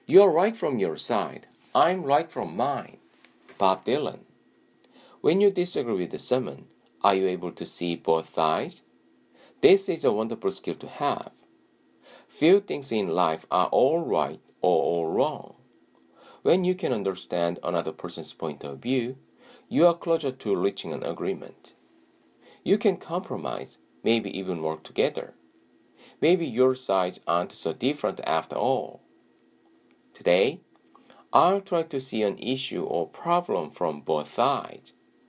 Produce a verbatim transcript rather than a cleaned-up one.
You're right from your side. I'm right from mine. Bob Dylan. When you disagree with someone, are you able to see both sides? This is a wonderful skill to have. Few things in life are all right or all wrong. When you can understand another person's point of view, you are closer to reaching an agreement. You can compromise, maybe even work together. Maybe your sides aren't so different after all. Today, I'll try to see an issue or problem from both sides.